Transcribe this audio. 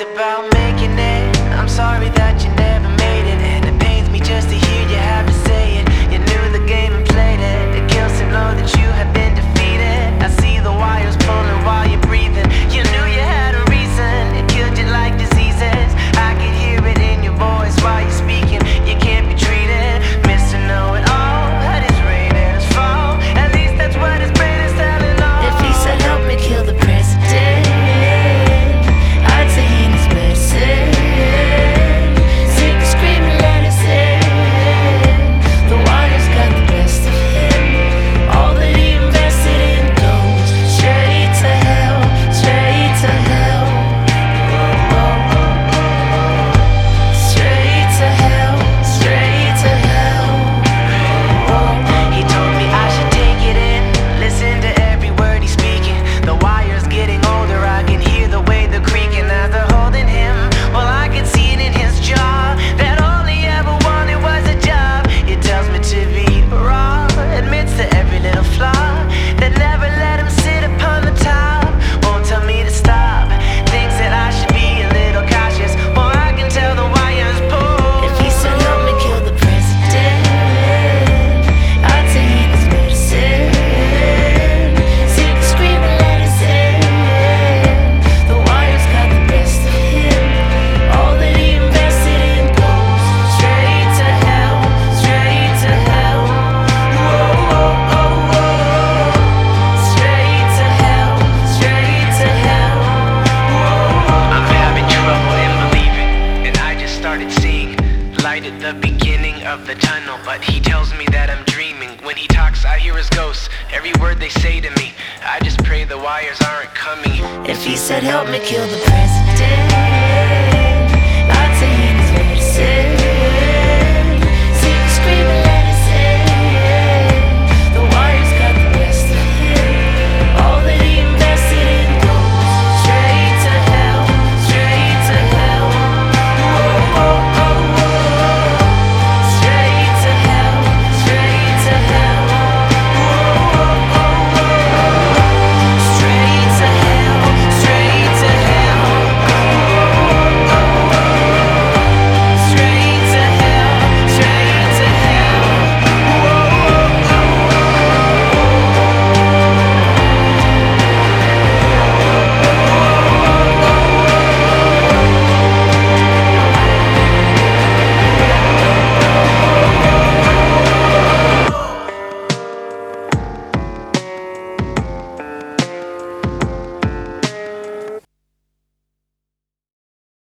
talked about making it. I'm sorry that you never made it, and it pains me just to hear you have to say it. You knew the game and played it. It kills to know that you have been defeated. I see the wires pulling while you're breathing. You knew you had a reason. It killed you like diseases. I could hear it in your voice while you're speaking. You can't be treated. Mr. Know-it-all had his rain and his fall. At least that's what his brain is telling all. If he said help me kill the president, I'd say he needs medicine. Sick of screaming, let us in. The wire's got the best of him. All that he invested in goes straight to hell, straight to hell. Straight to hell, straight to hell. He told me I should take it in, listen to every word he's speaking. The wire's getting older, I can hear the way they're creaking as they're holding him. Well, I can see it in his jaw, that all he ever wanted was a job. He tells me to be raw, admits to every little flaw, that never let him sit upon the top. Won't tell me to stop, thinks that I should be a little cautious, or I can tell the wire's pulled. If he said help me kill the president, I'd say he needs medicine. Sick of screaming, let us in. The wire's got the best of him. All that he invested in goes straight to hell, straight to hell. Whoa, whoa, whoa, whoa. Straight to hell, straight to hell. Whoa. I'm having trouble in believing, and I just started seeing light at the beginning of the tunnel. But he tells me that I'm dreaming. When he talks, I hear his ghost. Every word they say to me, I just pray the wires aren't coming. If he said help me kill the president,